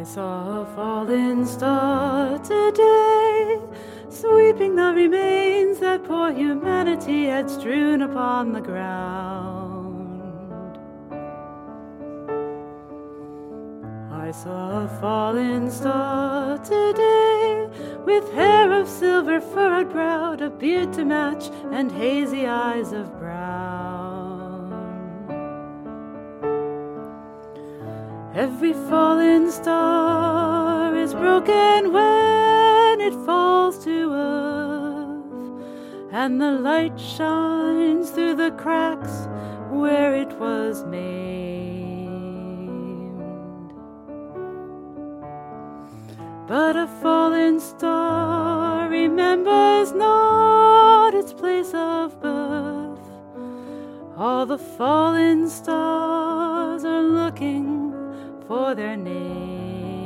I saw a fallen star today, sweeping the remains that poor humanity had strewn upon the ground. I saw a fallen star today, with hair of silver furrowed brow, a beard to match, and hazy eyes of brown. Every fallen star is broken when it falls to earth, and the light shines through the cracks where it was maimed. But a fallen star remembers not its place of birth. All the fallen stars are looking for their names.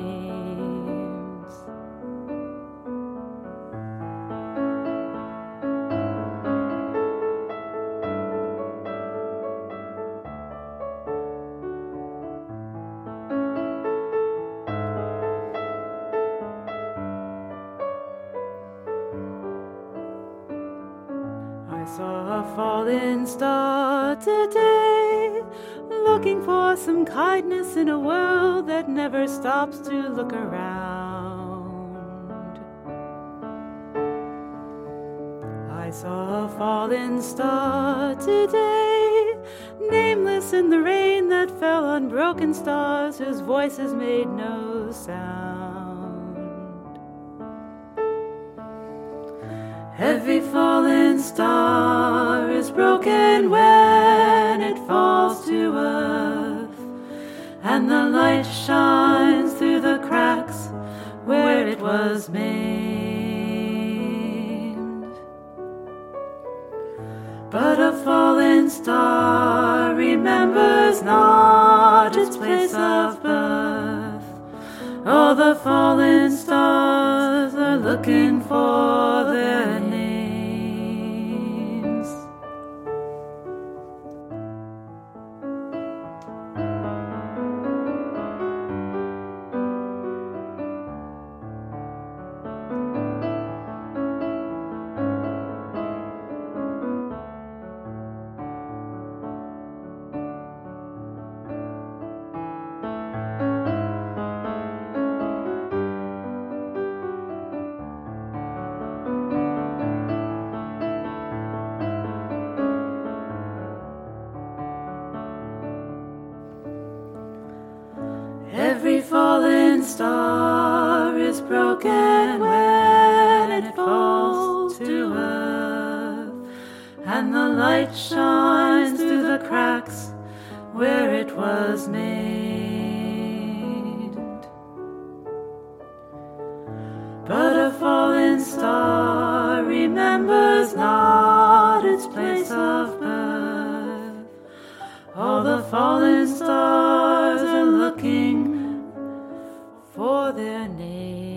I saw a fallen star today, looking for some kindness in a world that never stops to look around. I saw a fallen star today, nameless in the rain that fell on broken stars whose voices made no sound. Every fallen star is broken when it falls to earth, and the light shines through the cracks where it was maimed. But a fallen star remembers not its place of birth. All the fallen stars are looking for their names. Every fallen star is broken when it falls to earth, and the light shines through the cracks where it was made. But a fallen star remembers not its place of birth. All the fallen stars are looking for their name.